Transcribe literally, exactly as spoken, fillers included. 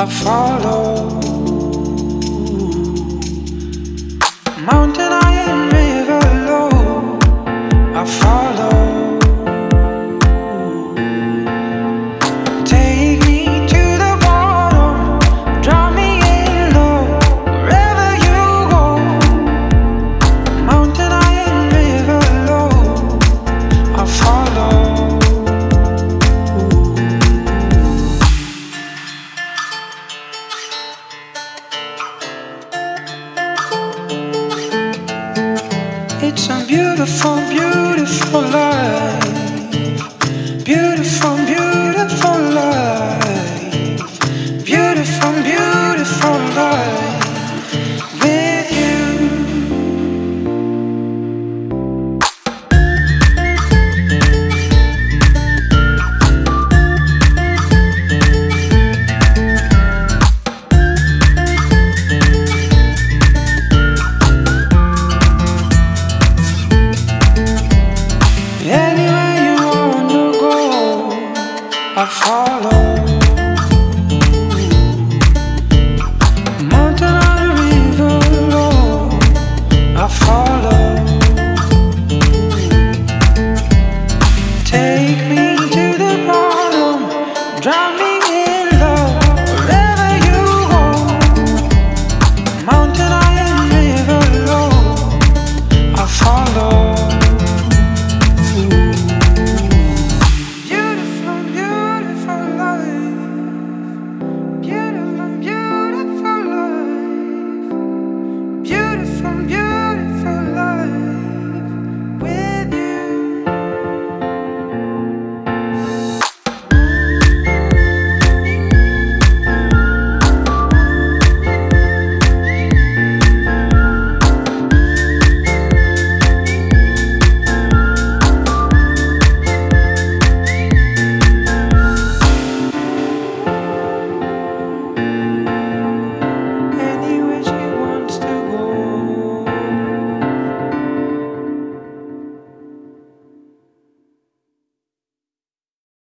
I follow. Mountain high and river low, I follow. Take me to the bottom, drop me in low, wherever you go. Mountain high and river low, I follow. It's a beautiful, beautiful life.